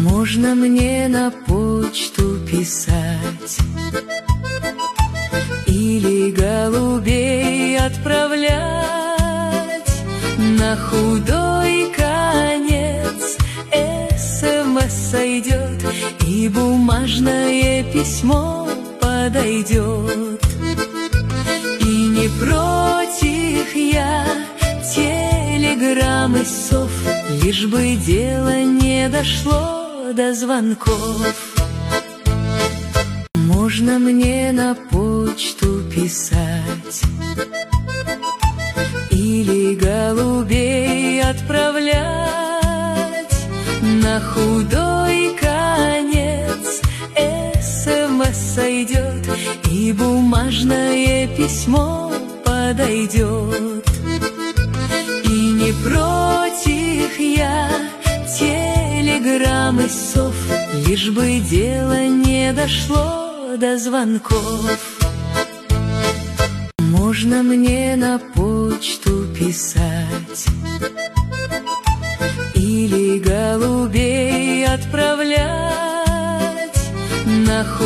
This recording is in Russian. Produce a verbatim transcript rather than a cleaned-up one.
Можно мне на почту писать или голубей отправлять. На худой конец СМС сойдет, и бумажное письмо подойдет. И не против я телеграмм и сов, лишь бы дело не дошло до звонков. Можно мне на почту писать или голубей отправлять. На худой конец СМС сойдет, и бумажное письмо подойдет. И не против я телеграмм и сов, лишь бы дело не дошло до звонков. Можно мне на почту писать или голубей отправлять. На